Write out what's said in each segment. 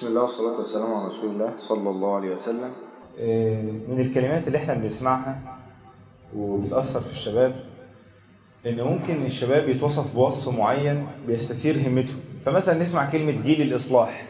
بسم الله والصلاة والسلام على رسول الله صلى الله عليه وسلم. من الكلمات اللي احنا بنسمعها وبتأثر في الشباب ان ممكن الشباب يتوصف بوصف معين بيستثير همته. فمثلا نسمع كلمة جيل الإصلاح،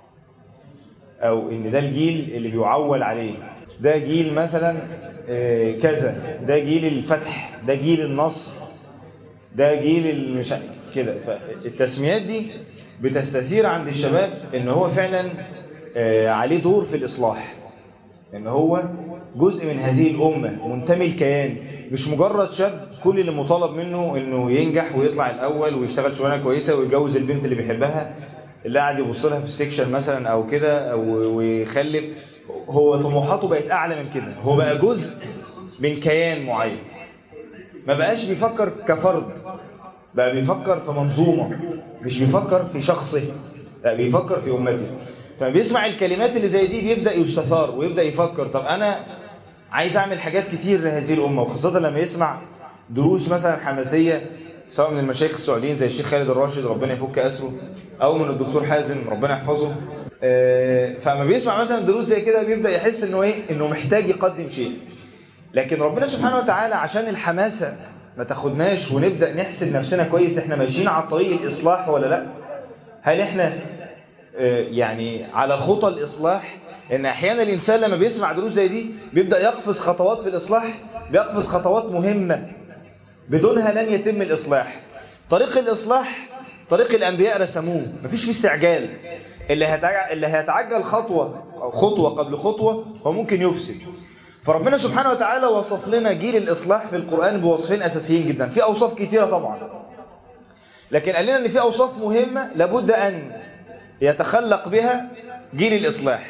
او ان ده الجيل اللي بيعول عليه، ده جيل مثلا كذا، ده جيل الفتح، ده جيل النصر، ده جيل كده. فالتسميات دي بتستثير عند الشباب ان هو فعلا عليه دور في الإصلاح، ان هو جزء من هذه الأمة، منتمي الكيان، مش مجرد شاب كل اللي مطالب منه انه ينجح ويطلع الأول ويشتغل شغلانه كويسة ويتجوز البنت اللي بيحبها اللي قاعد يبص لها في السكشن مثلا او كده ويخلف. هو طموحاته بقت اعلى من كده، هو بقى جزء من كيان معين، ما بقاش بيفكر كفرد، بقى بيفكر في منظومة، مش بيفكر في شخصه، بقى بيفكر في أمته. فما بيسمع الكلمات اللي زي دي بيبدأ يستثار ويبدأ يفكر، طب أنا عايز أعمل حاجات كتير لهذه الأمة. وخاصة لما يسمع دروس مثلا حماسية سواء من المشايخ السعوديين زي الشيخ خالد الراشد ربنا يفك أسره، أو من الدكتور حازم ربنا يحفظه. فما بيسمع مثلا دروس زي كده بيبدأ يحس إنه محتاج يقدم شيء. لكن ربنا سبحانه وتعالى عشان الحماسة ما تاخدناش ونبدأ نحسب نفسنا كويس احنا ماشيين على طريق الإصلاح ولا لا، هل احنا يعني على خطى الإصلاح. ان احيانا الإنسان لما بيسمع دروس زي دي بيبدأ يقفز خطوات في الإصلاح، بيقفز خطوات مهمة بدونها لن يتم الإصلاح. طريق الإصلاح طريق الأنبياء رسموه، مفيش فيه استعجال. اللي هيتعجل خطوة قبل خطوة هو ممكن يفسد. فربنا سبحانه وتعالى وصف لنا جيل الإصلاح في القرآن بوصفين أساسيين جدا، في أوصاف كتيرة طبعا، لكن قال لنا أن في أوصاف مهمة لابد أن يتخلق بها جيل الإصلاح.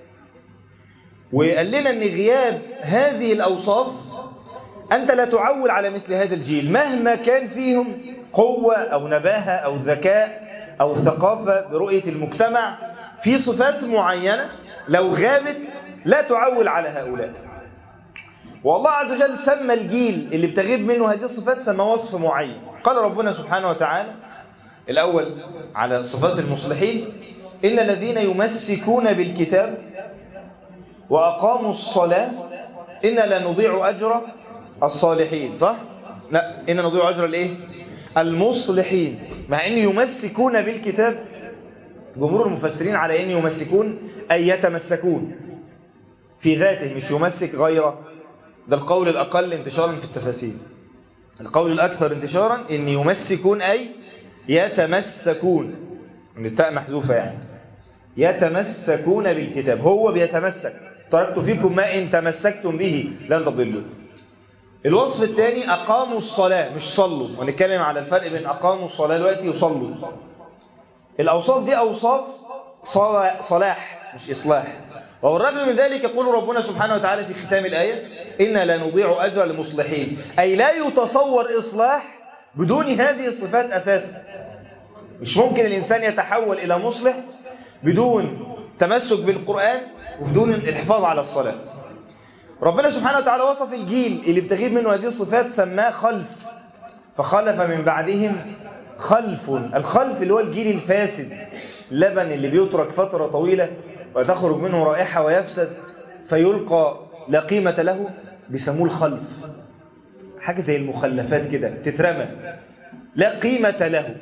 وقال لنا أن غياب هذه الأوصاف أنت لا تعول على مثل هذا الجيل مهما كان فيهم قوة أو نباهة أو ذكاء أو ثقافة برؤية المجتمع. في صفات معينة لو غابت لا تعول على هؤلاء. والله عز وجل سمى الجيل اللي بتغيب منه هذه الصفات سمى وصف معين. قال ربنا سبحانه وتعالى الأول على صفات المصلحين: إن الذين يمسكون بالكتاب وأقاموا الصلاة إن لا نضيع أجر الصالحين. صح؟ لا، إن نضيع أجر الإيه؟ المصلحين. مع إن يمسكون بالكتاب جمهور المفسرين على إن يمسكون أي يتمسكون في ذاته، مش يمسك غيره. ده القول الأقل انتشارا في التفاسير. القول الأكثر انتشارا إن يمسكون أي يتمسكون، من التاء محذوفة يعني، يتمسكون بالكتاب، هو بيتمسك. تركت فيكم ما إن تمسكتم به لن تضلوا. الوصف الثاني أقاموا الصلاة، مش صلوا، ونتكلم على الفرق بين أقاموا الصلاة دلوقتي وصلوا. الأوصاف دي أوصاف صلاح مش إصلاح. والرغم من ذلك يقول ربنا سبحانه وتعالى في ختام الآية: إنا لا نضيع أجر المصلحين، أي لا يتصور إصلاح بدون هذه الصفات أساسا. مش ممكن الإنسان يتحول إلى مصلح بدون تمسك بالقرآن وبدون الحفاظ على الصلاة. ربنا سبحانه وتعالى وصف الجيل اللي بتغيب منه هذه الصفات سماه خلف، فخلف من بعدهم خلف. الخلف اللي هو الجيل الفاسد، اللبن اللي بيترك فترة طويلة وتخرج منه رائحة ويفسد فيلقى لا قيمة له، بيسموه الخلف. حاجة زي المخلفات كده تترمى لا قيمة له.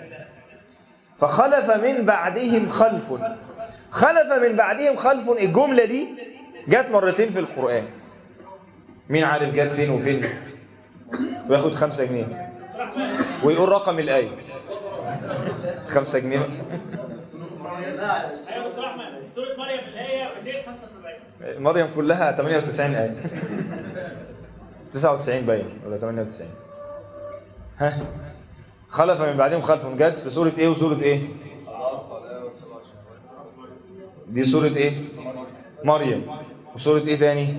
فخلف من بعدهم خلف. خلف من بعدهم خلف، الجملة دي جات مرتين في القرآن. مين عارف جات فين وفين؟ وياخد 5 جنيه ويقول رقم الآية. 5 جنيه. مريم كلها 98 آية. 99 باين ولا 98. ها؟ خلف من بعدهم خلف جت في سورة ايه وسورة ايه؟ دي سورة ايه؟ مريم. وسورة ايه تاني؟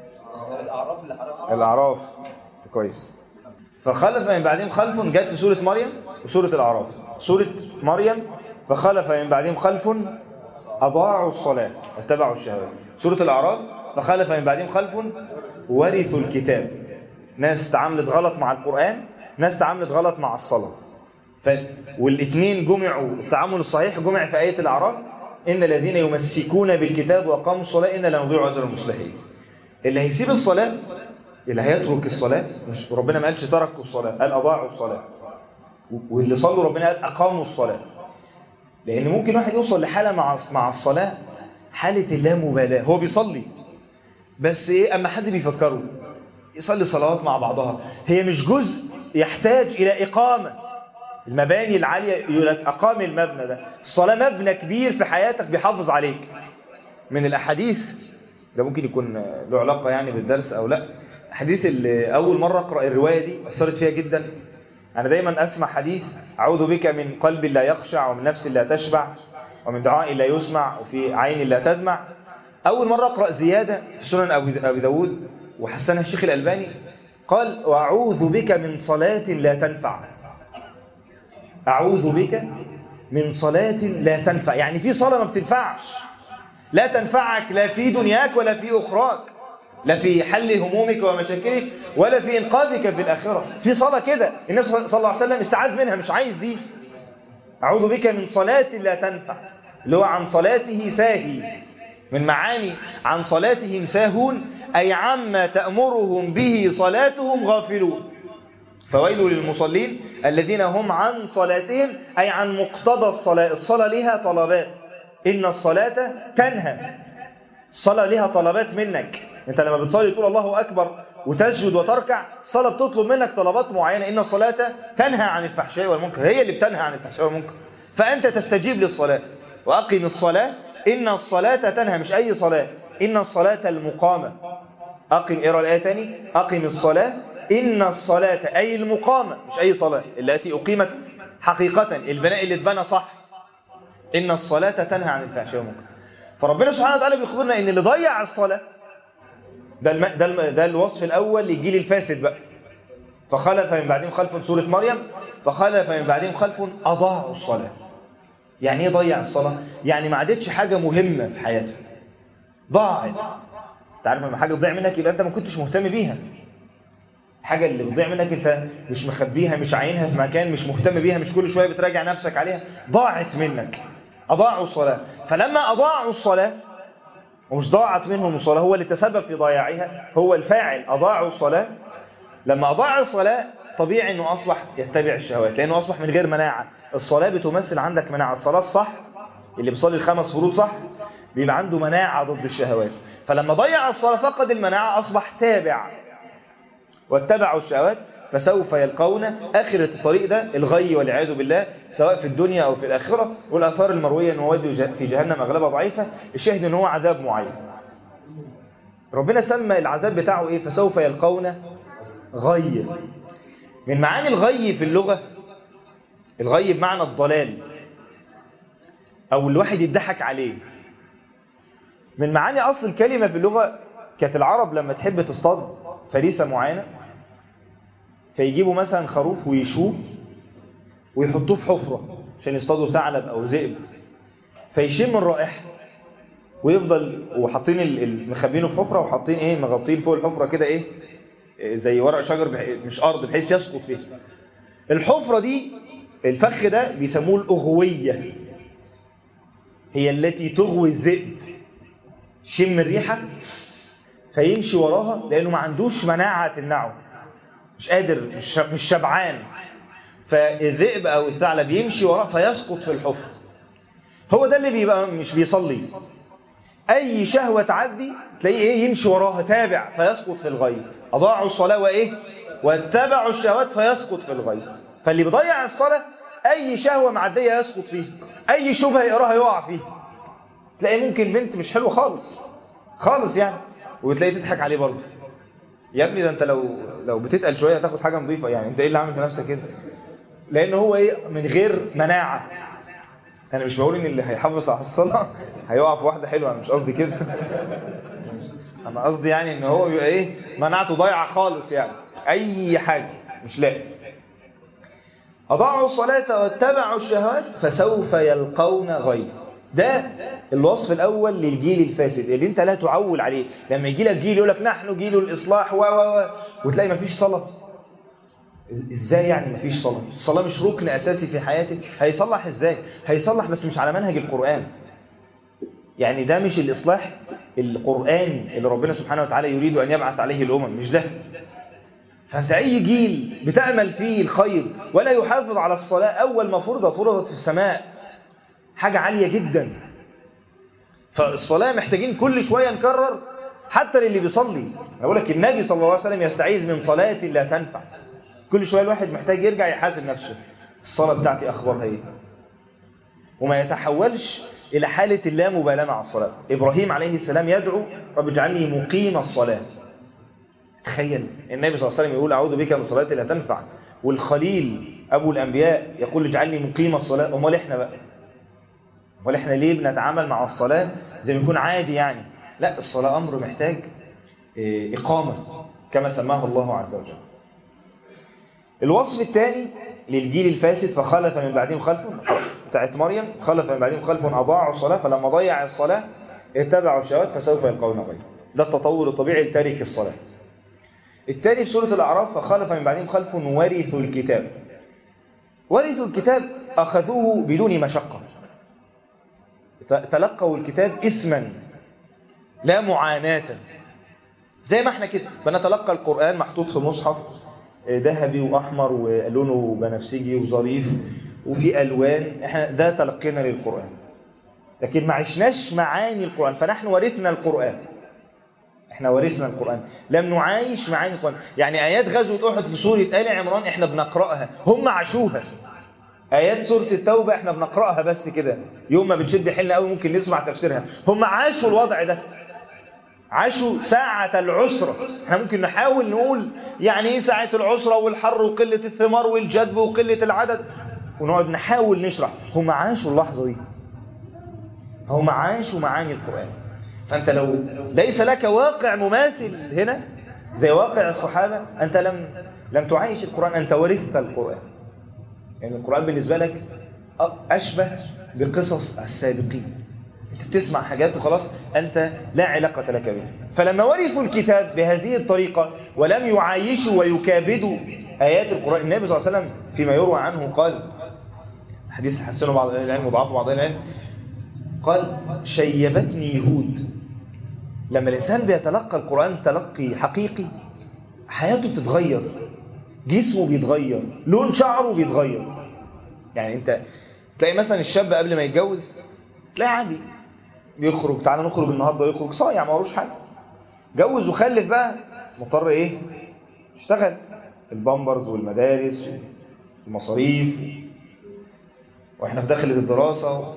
الأعراف. كويس. فخلف من بعدهم خلف جت في سورة مريم وسورة الأعراف. سورة مريم فخلف من بعدهم خلف أضاعوا الصلاة واتبعوا الشهوات. سورة الأعراف فخلف من بعدهم خلف ورثوا الكتاب. ناس تعاملت غلط مع القرآن، ناس تعاملت غلط مع الصلاة. والاثنين جمعوا، التعامل الصحيح جمع في آية الأعراف إن الذين يمسكون بالكتاب وأقاموا الصلاة إن لا نضيع أجر المصلحين. اللي هيسيب الصلاة، اللي هيترك الصلاة، مش ربنا ما قالش تركوا الصلاة، قال أضاعوا الصلاة. واللي صلوا ربنا قال أقاموا الصلاة. لأن ممكن واحد يوصل لحالة مع الصلاة حالة اللامبالاة، هو بيصلي بس إيه، أما حد بيفكره يصلي صلوات مع بعضها، هي مش جزء يحتاج إلى إقامة. المباني العالية يقول لك أقام المبنى ده. الصلاة مبنى كبير في حياتك بيحافظ عليك. من الأحاديث ده ممكن يكون له علاقة يعني بالدرس أو لا، حديث اللي أول مرة أقرأ الرواية دي أثرت فيها جدا. أنا دايما أسمع حديث أعوذ بك من قلب لا يخشع ومن نفس لا تشبع ومن دعاء لا يسمع وفي عين لا تدمع. أول مرة أقرأ زيادة في سنن أبي داود وحسنها الشيخ الألباني، قال وأعوذ بك من صلاة لا تنفع. أعوذ بك من صلاة لا تنفع، يعني في صلاة ما بتنفعش، لا تنفعك لا في دنياك ولا في أخراك، لا في حل همومك ومشاكلك ولا في إنقاذك في الآخرة. في صلاة كده النبي صلى الله عليه وسلم استعاذ منها، مش عايز دي. أعوذ بك من صلاة لا تنفع، اللي هو عن صلاته ساهي. من معاني عن صلاتهم ساهون أي عما تأمرهم به صلاتهم غافلون. فويل للمصلين الذين هم عن صلاتهم أي عن مقتضى الصلاة. الصلاة لها طلبات، إن الصلاة تنهى. الصلاة لها طلبات منك. أنت لما بتصلي تقول الله أكبر وتسجد وتركع، الصلاة بتطلب منك طلبات معينة. إن الصلاة تنهى عن الفحشاء والمنكر، هي اللي بتنهى عن الفحشاء والمنكر، فأنت تستجيب للصلاة. وأقم الصلاة إن الصلاة تنهى، مش أي صلاة، إن الصلاة المقامة. أقم، اقرأ الآية تاني، أقم الصلاة إن الصلاة أي المقامة، مش أي صلاة، التي أقيمت حقيقة، البناء اللي اتبنى صح. إن الصلاة تنهى عن الفحشاء والمنكر. فربنا سبحانه وتعالى بيخبرنا إن اللي ضيع الصلاة ده الوصف الأول للجيل الفاسد بقى. فخلف من بعدهم خلف، سورة مريم، فخلف من بعدهم خلف أضاعوا الصلاة. يعني ايه ضيع الصلاة؟ يعني ما عادتش حاجة مهمة في حياته، ضاعت. تعرف لما حاجة تضيع منك يبقى أنت ما كنتش مهتم بيها. حاجة اللي بتضيع منك أنت مش مخبيها، مش عينها في مكان، مش مهتم بيها، مش كل شوية بتراجع نفسك عليها، ضاعت منك. أضاعوا الصلاة. فلما أضاعوا الصلاة، ومش ضاعت منهم الصلاة، هو اللي تسبب في ضياعها، هو الفاعل. أضاعوا الصلاة. لما أضاع الصلاة طبيعي أنه أصبح يتبع الشهوات، لأنه أصبح من غير مناعة. الصلاة بتمثل عندك مناعة. الصلاة الصح، اللي بيصلي ال5 فروض صح، بيبقى عنده مناعة ضد الشهوات. فلما ضيع الصلاة فقد المناعة، أصبح تابع. واتبعوا الشهوات فسوف يلقون، آخرة الطريق ده الغي والعياذ بالله، سواء في الدنيا أو في الآخرة. والآثار المروية أنه وادي في جهنم أغلبها ضعيفة. الشاهد أنه هو عذاب معين. ربنا سمى العذاب بتاعه إيه؟ فسوف يلقون غي. من معاني الغي في اللغة، الغي بمعنى الضلال أو الواحد يضحك عليه. من معاني أصل الكلمة في اللغة، كانت العرب لما تحب تصطاد فريسة معينة فيجيبوا مثلا خروف ويشوه ويحطوه في حفرة عشان يصطادوا ثعلب أو ذئب، فيشم الرائحة ويفضل، وحاطين مخبينه في حفرة وحاطين ايه، مغطين فوق الحفرة كده ايه، زي ورق شجر مش أرض بحيث يسقط فيه. الحفرة دي، الفخ ده بيسموه الأغوية، هي التي تغوي الذئب. شم الريحة فيمشي وراها، لأنه ما عندوش مناعة تمنعه، مش قادر، مش شبعان. فالذئب أو الثعلب يمشي وراه فيسقط في الحفرة. هو ده اللي بيبقى مش بيصلي. أي شهوة تعدي تلاقيه إيه، يمشي وراها تابع فيسقط في الغي. أضاعوا الصلاة وإيه، واتبعوا الشهوات فيسقط في الغي. فاللي بيضيع الصلاة أي شهوة معدية يسقط فيه، أي شبهة يقراها يقع فيه. تلاقي ممكن بنت مش حلوة خالص يعني، وتلاقي تضحك عليه برضه. يا ابني ده انت لو بتتقل شويه هتاخد حاجه نظيفه، يعني انت ايه اللي عامل في نفسك كده؟ لان هو ايه، من غير مناعه. انا مش بقول ان اللي هيحافظ على الصلاه هيقع في واحده حلوه، انا مش قصدي كده. انا قصدي يعني ان هو بيبقى ايه، مناعته ضايعه خالص، يعني اي حاجه مش لاقي. اضاعوا الصلاه واتبعوا الشهوات فسوف يلقون غي. ده الوصف الأول للجيل الفاسد اللي انت لا تعول عليه. لما يجي لك جيل يقول لك نحن جيل الإصلاح وتلاقي مفيش صلاة. ازاي يعني مفيش صلاة؟ الصلاة مش ركن أساسي في حياتك. هيصلح ازاي؟ هيصلح بس مش على منهج القرآن. يعني ده مش الإصلاح القرآني اللي ربنا سبحانه وتعالى يريد أن يبعث عليه الأمم، مش ده. فأنت أي جيل بتأمل فيه الخير ولا يحافظ على الصلاة أول ما فرضت في السماء، حاجة عالية جدا. فالصلاة محتاجين كل شوية نكرر حتى للي بيصلي. أقول لك النبي صلى الله عليه وسلم يستعيذ من صلاة لا تنفع. كل شوية الواحد محتاج يرجع يحاسب نفسه، الصلاة بتاعتي أخبارها إيه؟ وما يتحولش إلى حالة اللامبالاة مع الصلاة. إبراهيم عليه السلام يدعو رب اجعلني مقيم الصلاة. تخيل النبي صلى الله عليه وسلم يقول أعوذ بك من صلاة لا تنفع، والخليل أبو الأنبياء يقول اجعلني مقيم الصلاة. أمال إحنا بقى؟ أمال إحنا ليه بنتعامل مع الصلاة زي ما يكون عادي يعني؟ لا، الصلاة أمر محتاج إقامة كما سماه الله عز وجل. الوصف الثاني للجيل الفاسد فخلف من بعدهم خلف، بتاعت مريم، خلف من بعدهم خلف أضاعوا الصلاة فلما ضيع الصلاة اتبعوا الشهوات فسوف يلقون غيا. ده التطور الطبيعي لتارك الصلاة. الثاني في سورة الأعراف فخلف من بعدهم خلف ورثوا الكتاب. ورثوا الكتاب أخذوه بدون مشقة، تلقوا الكتاب اسما لا معاناة، زي ما احنا كده بنتلقى القرآن محطوط في مصحف ذهبي وأحمر ولونه بنفسجي وظريف وفي ألوان، احنا ده تلقينا للقرآن، لكن ما عشناش معاني القرآن. فنحن ورثنا القرآن، احنا ورثنا القرآن، لم نعايش معاني القرآن. يعني آيات غزوة أحد في سورة آل عمران احنا بنقرأها، هم عاشوها. آيات سورة التوبة احنا بنقرأها بس كده، يوم ما بنشد حيلنا قوي ممكن نسمع تفسيرها. هم عاشوا الوضع ده، عاشوا ساعة العسرة. احنا ممكن نحاول نقول يعني ايه ساعة العسرة والحر وقلة الثمار والجدب وقلة العدد، ونقعد نحاول نشرح. هم عاشوا اللحظة دي، هم عاشوا معاني القرآن. فأنت لو ليس لك واقع مماثل هنا زي واقع الصحابة، أنت لم تعيش القرآن، أنت ورثت القرآن. يعني القرآن بالنسبة لك أشبه بقصص السابقين، أنت بتسمع حاجات وخلاص، أنت لا علاقة لك بها. فلما ورثوا الكتاب بهذه الطريقة ولم يعايشوا ويكابدوا آيات القرآن، النبي صلى الله عليه وسلم فيما يروى عنه قال، حديث حسنه بعض العلم وضعفه بعض العلم، قال شيبتني يهود. لما الإنسان بيتلقى القرآن تلقي حقيقي حياته بتتغير، جسمه بيتغير، لون شعره بيتغير. يعني انت تلاقي مثلا الشاب قبل ما يتجوز تلاقي عادي بيخرج، تعالى نخرج النهارده، يخرج صايع ما وروش حاجه. جوز وخلف بقى مضطر ايه؟ يشتغل، البامبرز والمدارس والمصاريف، واحنا في داخل الدراسه،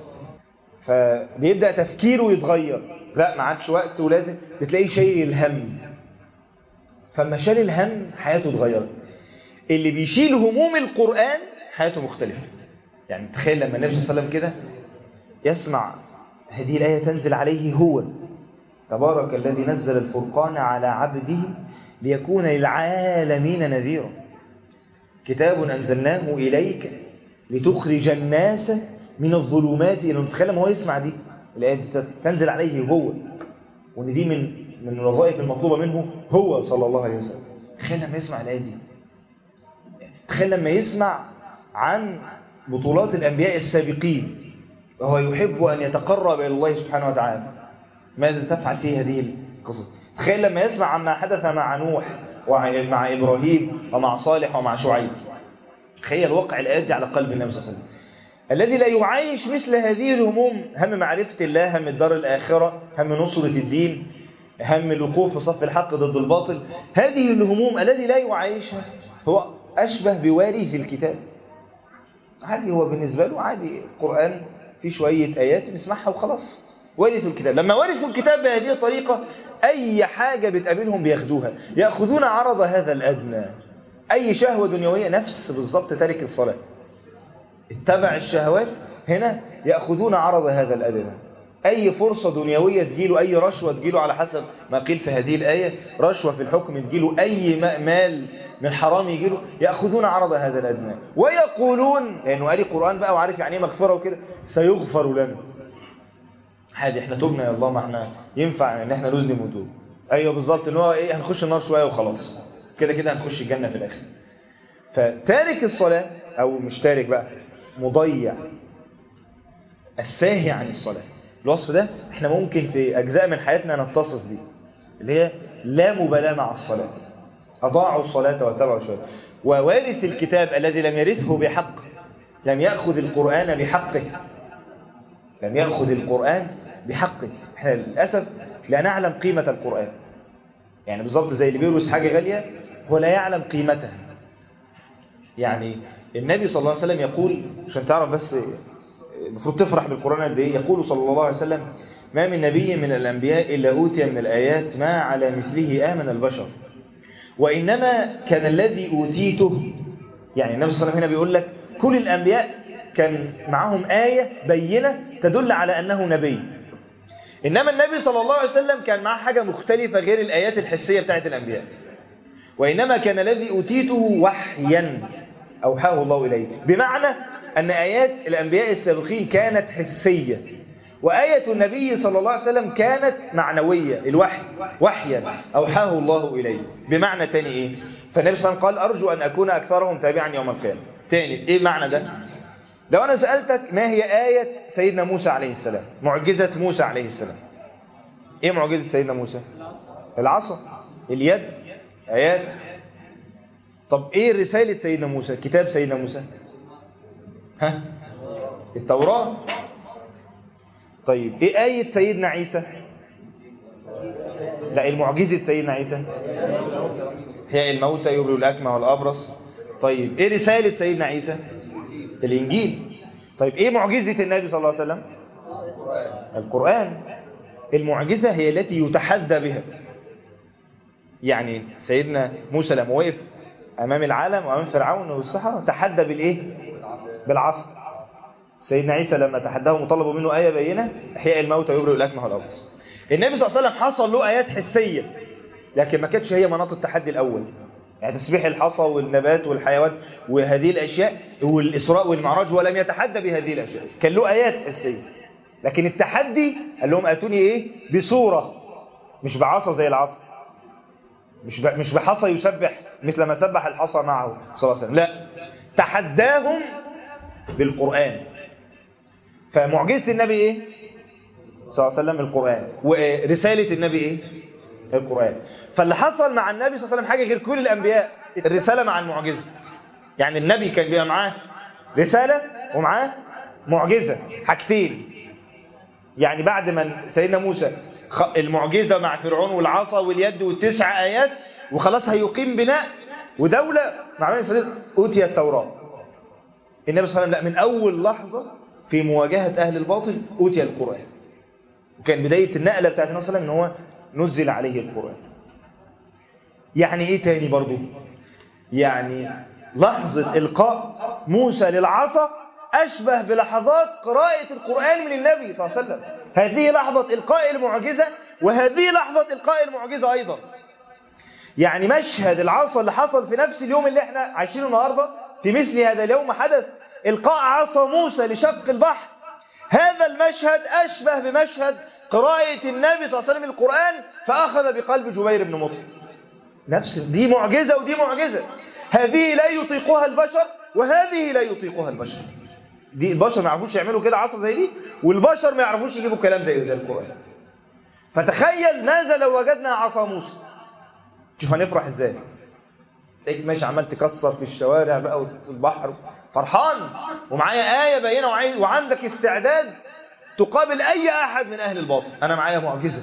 فبيبدا تفكيره يتغير. لا ما عادش وقت، ولازم بتلاقيه شايل الهم. فلما شال الهم حياته اتغيرت. اللي بيشيل هموم القرآن حياته مختلفة. يعني تخيل لما النبي صلى الله عليه وسلم كده يسمع هذه الآية تنزل عليه، هو تبارك الذي نزل الفرقان على عبده ليكون للعالمين نذيرا، كتاب أنزلناه إليك لتخرج الناس من الظلمات إلى. تخيل لما هو يسمع دي الآية تنزل عليه هو، وإن دي من الوظائف المطلوبة منه هو صلى الله عليه وسلم. تخيل لما يسمع الآية دي، تخيل لما يسمع عن بطولات الأنبياء السابقين وهو يحب أن يتقرب إلى الله سبحانه وتعالى، ماذا تفعل في هذه القصص؟ تخيل لما يسمع عما حدث مع نوح ومع إبراهيم ومع صالح ومع شعيب. تخيل وقع الآيات دي على قلب النبي صلى الله عليه وسلم الذي لا يعايش مثل هذه الهموم، هم معرفة الله، هم الدار الآخرة، هم نصرة الدين، هم الوقوف في صف الحق ضد الباطل. هذه الهموم الذي لا يعايشها هو أشبه بوارث الكتاب. عادي، هو بالنسبة له عادي، القرآن في شوية آيات نسمعها وخلاص. وارثوا الكتاب، لما ورثوا الكتاب بهذه الطريقة أي حاجة بتقابلهم بياخدوها، يأخذون عرض هذا الأدنى. أي شهوة دنيوية، نفس بالضبط تارك الصلاة اتبع الشهوات، هنا يأخذون عرض هذا الأدنى. أي فرصة دنيوية تجيله، أي رشوة تجيله على حسب ما قيل في هذه الآية، رشوة في الحكم تجيله، أي مال من حرام يجيله، يأخذون عرض هذا الأدنى ويقولون، لأنه قال القرآن بقى وعارف يعني ايه مغفرة وكده، سيغفر لنا. عادي احنا تبنا يا الله، ما احنا ينفع ان احنا نذنب وتوب. ايوه بالظبط، ان هو ايه، هنخش النار شوية وخلاص، كده كده هنخش الجنة في الآخر. فتارك الصلاة، أو مش تارك بقى، مضيع، الساهي عن الصلاة، الوصف ده احنا ممكن في أجزاء من حياتنا نتصف بيه، اللي هي لا مبالاة مع الصلاة، أضاعوا الصلاة واتبعوا الشهوات. ووارث الكتاب الذي لم يرثه بحق، لم يأخذ القرآن بحقه، لم يأخذ القرآن بحقه. احنا للأسف لا نعلم قيمة القرآن، يعني بالضبط زي اللي بيورث حاجة غالية هو لا يعلم قيمتها. يعني النبي صلى الله عليه وسلم يقول، عشان تعرف بس المفروض تفرح بالقرآن قد ايه، يقول صلى الله عليه وسلم: ما من نبي من الأنبياء إلا أوتي من الآيات ما على مثله آمن البشر، وإنما كان الذي أوتيته، يعني النبي صلى الله عليه وسلم هنا بيقول لك كل الأنبياء كان معهم آية بينة تدل على أنه نبي، إنما النبي صلى الله عليه وسلم كان معه حاجة مختلفة غير الآيات الحسية بتاعت الأنبياء. وإنما كان الذي أوتيته وحيا أوحاه الله إليه، بمعنى أن آيات الأنبياء السابقين كانت حسية، وآية النبي صلى الله عليه وسلم كانت معنوية، الوحي وحيا أوحاه الله إليه. بمعنى تاني إيه؟ فالنبي صلى الله عليه وسلم قال: أرجو أن أكون أكثرهم تابعا يوم القيامة. تاني إيه معنى ده؟ لو أنا سألتك ما هي آية سيدنا موسى عليه السلام، معجزة موسى عليه السلام، إيه معجزة سيدنا موسى؟ العصا، اليد، آيات. طب إيه رسالة سيدنا موسى، كتاب سيدنا موسى؟ ها؟ التوراة. طيب إيه آية سيدنا عيسى؟ لا، المعجزة سيدنا عيسى هي الموتى يبرئ الأكمى والأبرص. طيب إيه رسالة سيدنا عيسى؟ الإنجيل. طيب إيه معجزة النبي صلى الله عليه وسلم؟ القرآن. المعجزة هي التي يتحدى بها. يعني سيدنا موسى لما وقف أمام العالم وأمام فرعون والسحرة تحدى بالإيه؟ بالعصا. سيدنا عيسى لما تحداهم وطلبوا منه آية بينة: إحياء الموتى ويبرئ الأكمى والأبرص. النبي صلى الله عليه وسلم حصل له آيات حسية، لكن ما كانتش هي مناط التحدي الأول. يعني تسبيح الحصى والنبات والحيوان وهذه الأشياء والإسراء والمعراج، ولم يتحدى بهذه الأشياء، كان له آيات حسية. لكن التحدي قال لهم: آتوني إيه؟ بصورة، مش بعصا زي العصا، مش بحصى يسبح مثل ما سبح الحصى معه صلى الله عليه وسلم، لا، تحداهم بالقرآن. فمعجزة النبي إيه؟ صلى الله عليه وسلم القرآن، ورسالة النبي إيه؟ القرآن. فاللي حصل مع النبي صلى الله عليه وسلم حاجة غير كل الأنبياء، الرسالة مع المعجزة. يعني النبي كان بيبقى معاه رسالة ومعاه معجزة، حاجتين. يعني بعد ما سيدنا موسى المعجزة مع فرعون والعصا واليد والتسع آيات وخلاص هيقيم بناء ودولة مع بني إسرائيل، أوتي التوراة. النبي صلى الله عليه وسلم لا، من أول لحظة في مواجهة أهل الباطل أوتي القرآن. وكان بداية النقلة بتاعت النبي صلى الله عليه وسلم إن هو نزل عليه القرآن. يعني إيه تاني برضو؟ يعني لحظة إلقاء موسى للعصا أشبه بلحظات قراءة القرآن من النبي صلى الله عليه وسلم. هذه لحظة إلقاء المعجزة، وهذه لحظة إلقاء المعجزة أيضا. يعني مشهد العصا اللي حصل في نفس اليوم اللي احنا عايشينه النهاردة، في مثل هذا اليوم حدث إلقاء عصا موسى لشق البحر. هذا المشهد أشبه بمشهد قراءة النبي صلى الله عليه وسلم القرآن فأخذ بقلب جبير بن مطعم. نفس دي معجزة ودي معجزة. هذه لا يطيقها البشر وهذه لا يطيقها البشر. دي البشر ما يعرفوش يعملوا كده عصا زي دي، والبشر ما يعرفوش يجيبوا كلام زي القرآن. فتخيل ماذا لو وجدنا عصا موسى، شوف هنفرح ازاي. تلاقيك ماشي عمال تكسر في الشوارع بقى والبحر فرحان ومعايا آية بينة وعندك استعداد تقابل أي أحد من أهل الباطل. أنا معايا معجزة.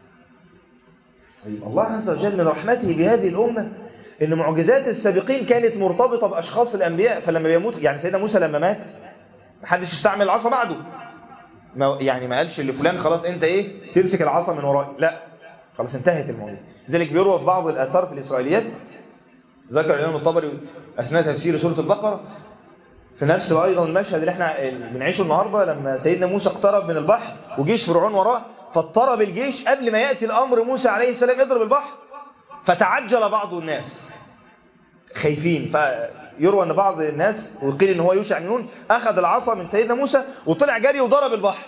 طيب الله عز وجل من رحمته بهذه الأمة إن معجزات السابقين كانت مرتبطة بأشخاص الأنبياء. فلما بيموت، يعني سيدنا موسى لما مات محدش يستعمل العصا بعده، يعني ما قالش لفلان خلاص أنت إيه تمسك العصا من وراي، لا، خلاص انتهت الموضوع. لذلك بيروى في بعض الآثار في الإسرائيليات، ذكر الإمام الطبري أثناء تفسير سورة البقرة في نفس أيضا المشهد اللي احنا بنعيشه النهاردة، لما سيدنا موسى اقترب من البحر وجيش فرعون وراه، فاضطرب الجيش قبل ما يأتي الأمر موسى عليه السلام يضرب البحر، فتعجل بعض الناس خايفين. فيروى أن بعض الناس وقيل أن هو يوشع بن نون أخذ العصا من سيدنا موسى وطلع جري وضرب البحر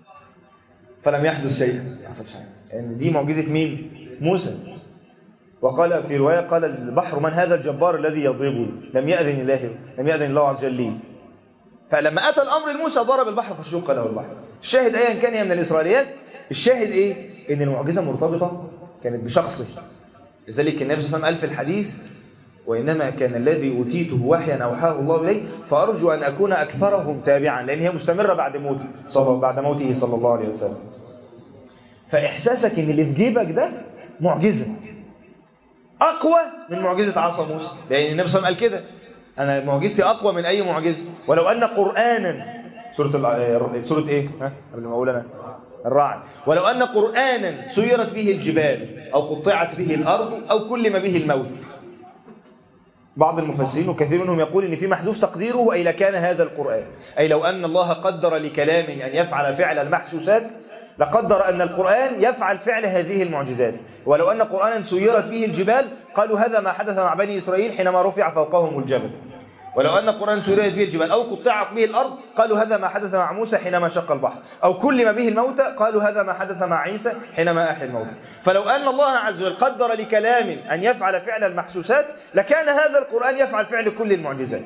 فلم يحدث شيء. يعني دي معجزة مين؟ موسى. وقال في رواية قال البحر: من هذا الجبار الذي يضربني؟ لم يأذن الله عز وجل لي. فلما أتى الأمر لموسى ضرب البحر فشق له البحر. الشاهد أيا كان هي من الإسرائيليات. الشاهد إيه؟ إن المعجزة مرتبطة كانت بشخصه. لذلك النبي صلى الله عليه وسلم قال في الحديث: وإنما كان الذي أوتيته وحيا أوحاه الله إليه فأرجو أن أكون أكثرهم تابعا، لأن هي مستمرة بعد موته صلى الله عليه وسلم. فإحساسك إن اللي في جيبك ده معجزة أقوى من معجزة عصا موسى، لأن النبي صلى الله عليه وسلم قال كده: أنا معجزتي أقوى من أي معجزة. ولو أن قرآنا سورة إيه؟ قبل ما أقول أنا الرعد. ولو أن قرآنا سيرت به الجبال أو قطعت به الأرض أو كلم به الموت. بعض المفسرين وكثير منهم يقول إن في محذوف تقديره أي لكان هذا القرآن، أي لو أن الله قدر لكلام أن يفعل فعل المحسوسات لقدر أن القرآن يفعل فعل هذه المعجزات. ولو أن قرآنا سيرت به الجبال قالوا هذا ما حدث مع بني إسرائيل حينما رفع فوقهم الجبل. ولو أن قرآن سيرت به الجبال أو قطعت به الأرض قالوا هذا ما حدث مع موسى حينما شق البحر، أو كلم به الموتى قالوا هذا ما حدث مع عيسى حينما أحيا الموتى. فلو أن الله عز وجل قدر لكلام أن يفعل فعل المحسوسات لكان هذا القرآن يفعل فعل كل المعجزات.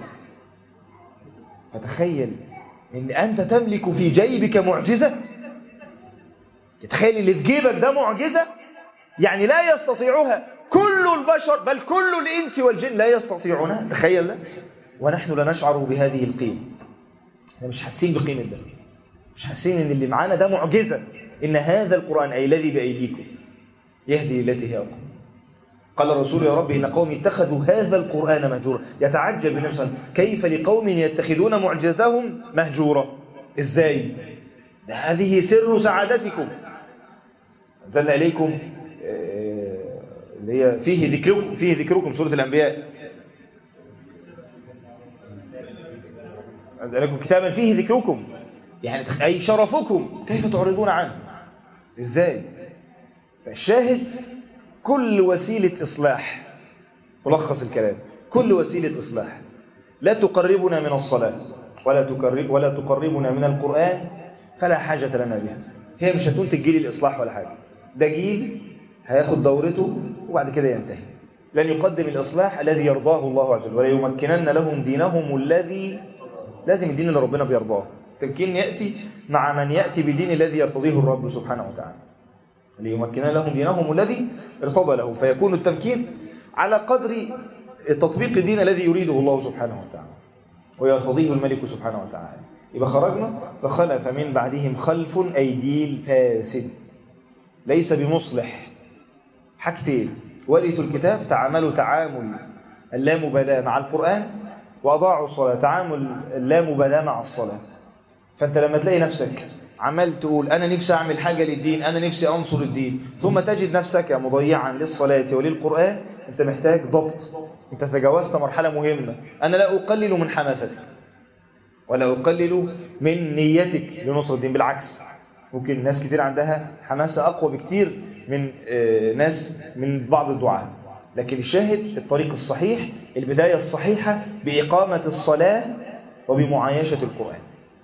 فتخيل أن أنت تملك في جيبك معجزة. تخيل اللي في جيبك ده معجزة يعني لا يستطيعها كل البشر، بل كل الإنس والجن لا يستطيعونها. تخيل ده. ونحن لا نشعر بهذه القيمة. احنا مش حاسين بقيمة ده، مش حاسين ان اللي معانا ده معجزة، ان هذا القرآن أي الذي بأيديكم يهدي للتي هي أقوم. قال الرسول: يا رب إن قومي اتخذوا هذا القرآن مهجورا. يتعجب بنفسه كيف لقوم يتخذون معجزتهم مهجورا. ازاي؟ هذه سر سعادتكم. أنزلنا إليكم اللي هي فيه ذكركم سورة الأنبياء. أنزل إليكم كتابا فيه ذكركم، يعني أي شرفكم، كيف تعرضون عنه؟ إزاي؟ فالشاهد كل وسيلة إصلاح، ملخص الكلام، كل وسيلة إصلاح لا تقربنا من الصلاة ولا تقربنا من القرآن فلا حاجة لنا بها. هي مش هتنتج جيل الإصلاح ولا حاجة، ده جيل هياخد دورته وبعد كده ينتهي. لن يقدم الإصلاح الذي يرضاه الله عز وجل، ولا يمكنن لهم دينهم الذي، لازم الدين اللي ربنا بيرضاه. التمكين يأتي مع من يأتي بدين الذي يرتضيه الرب سبحانه وتعالى. ليمكنن لهم دينهم الذي ارتضى له، فيكون التمكين على قدر تطبيق الدين الذي يريده الله سبحانه وتعالى ويرتضيه الملك سبحانه وتعالى. يبقى خرجنا: فخلف من بعدهم خلف، أي جيل فاسد ليس بمصلح. حاجتين: ورثوا الكتاب، تعاملوا تعامل اللامبالاة مع القرآن، وأضاعوا الصلاة، تعامل اللامبالاة مع الصلاة. فأنت لما تلاقي نفسك عمال تقول أنا نفسي أعمل حاجة للدين، أنا نفسي أنصر الدين، ثم تجد نفسك مضيعا للصلاة وللقرآن، أنت محتاج ضبط. أنت تجاوزت مرحلة مهمة. أنا لا أقلل من حماستك ولا أقلل من نيتك لنصر الدين، بالعكس، ممكن ناس كتير عندها حماسة أقوى بكتير من ناس من بعض الدعاء. لكن الشاهد الطريق الصحيح، البداية الصحيحة بإقامة الصلاة وبمعايشة القرآن.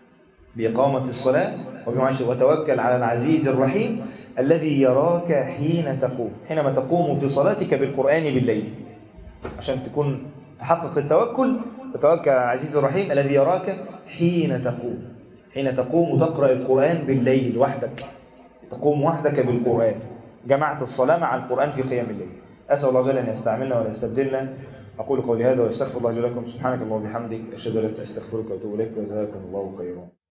بإقامة الصلاة وبمعايشة، وتوكل على العزيز الرحيم الذي يراك حين تقوم، حينما تقوم في صلاتك بالقرآن بالليل. عشان تكون تحقق التوكل، وتوكل على العزيز الرحيم الذي يراك حين تقوم. حين تقوم وتقرأ القرآن بالليل وحدك، تقوم وحدك بالقرآن، جمعت الصلاة مع القرآن في قيام الليل. أسأل الله جل أن يستعملنا ولا يستبدلنا. أقول قولي هذا وأستغفر الله لكم. سبحانك اللهم وبحمدك، أشهد أن لا إله إلا أنت، أستغفرك وأتوب إليك، وجزاكم الله خيرا.